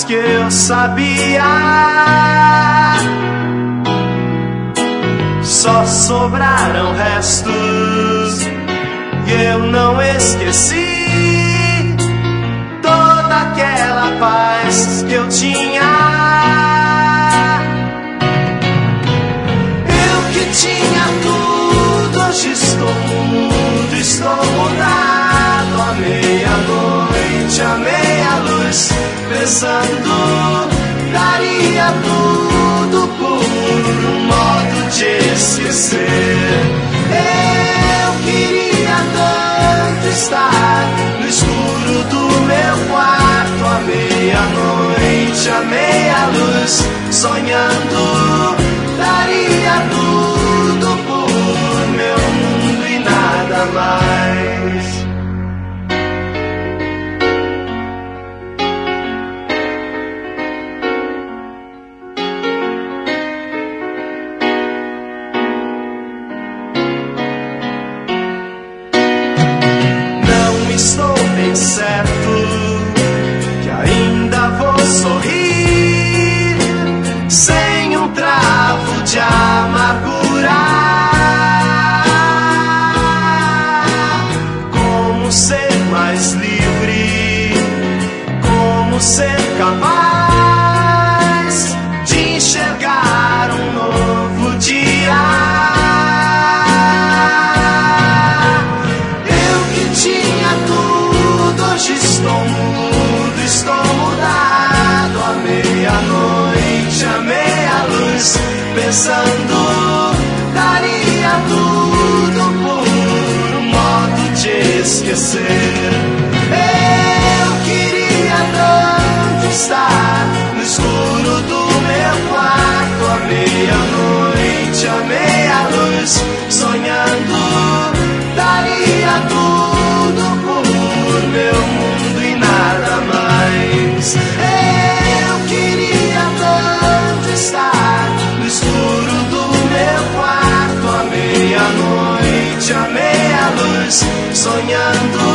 que eu sabia, só sobraram restos. E eu não esqueci toda aquela paz que eu tinha. Eu que tinha tudo, hoje estou mudo, estou mudado. À meia-noite, à meia-luz, pensando, daria tudo por um modo de esquecer. Eu queria tanto estar no escuro do meu quarto, à meia-noite, à meia-luz, sonhando, daria tudo por meu mundo e nada mais. Estou bem certo que ainda vou sorrir, sem um travo de amargura. Como ser mais livre, como ser capaz de enxergar um novo dia. Hoje estou mudo, estou mudado. À meia-noite, à meia-luz, pensando, daria tudo por um modo de esquecer. Eu queria tanto estar no escuro do meu quarto, à meia-noite, à meia-luz, sonhando, daria tudo por meu mundo e nada mais. Eu queria tanto estar no escuro do meu quarto, à meia-noite, à meia-luz, sonhando,